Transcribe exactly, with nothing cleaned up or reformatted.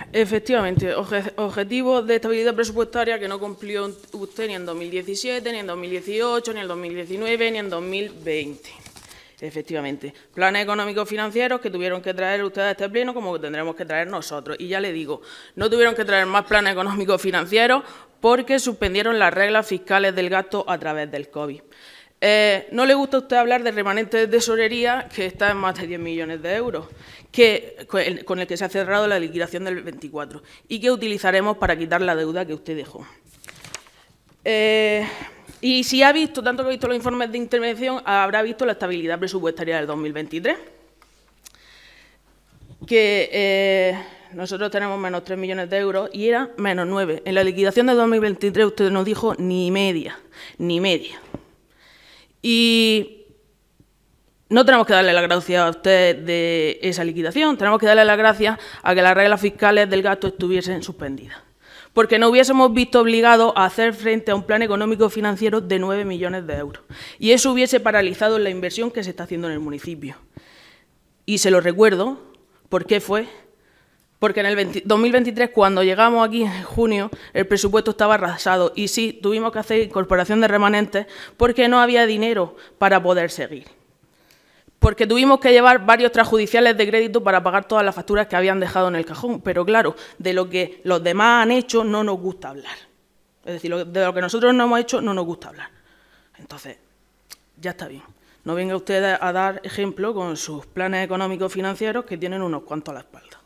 Efectivamente, obje objetivos de estabilidad presupuestaria que no cumplió usted ni en dos mil diecisiete, ni en dos mil dieciocho, ni en dos mil diecinueve, ni en dos mil veinte. Efectivamente, planes económicos financieros que tuvieron que traer ustedes a este pleno como que tendremos que traer nosotros. Y ya le digo, no tuvieron que traer más planes económicos financieros porque suspendieron las reglas fiscales del gasto a través del COVID. Eh, no le gusta a usted hablar del remanente de tesorería, que está en más de diez millones de euros, que, con el que se ha cerrado la liquidación del veinticuatro y que utilizaremos para quitar la deuda que usted dejó. Eh, y si ha visto, tanto que ha visto los informes de intervención, habrá visto la estabilidad presupuestaria del dos mil veintitrés, que eh, nosotros tenemos menos tres millones de euros y era menos nueve. En la liquidación del dos mil veintitrés usted nos dijo ni media, ni media. Y no tenemos que darle las gracias a usted de esa liquidación, tenemos que darle las gracias a que las reglas fiscales del gasto estuviesen suspendidas, porque nos hubiésemos visto obligados a hacer frente a un plan económico financiero de nueve millones de euros. Y eso hubiese paralizado la inversión que se está haciendo en el municipio. Y se lo recuerdo, ¿por qué fue? Porque en el dos mil veintitrés, cuando llegamos aquí en junio, el presupuesto estaba arrasado y sí, tuvimos que hacer incorporación de remanentes porque no había dinero para poder seguir. Porque tuvimos que llevar varios transjudiciales de crédito para pagar todas las facturas que habían dejado en el cajón. Pero claro, de lo que los demás han hecho no nos gusta hablar. Es decir, de lo que nosotros no hemos hecho no nos gusta hablar. Entonces, ya está bien. No venga usted a dar ejemplo con sus planes económicos financieros que tienen unos cuantos a la espalda.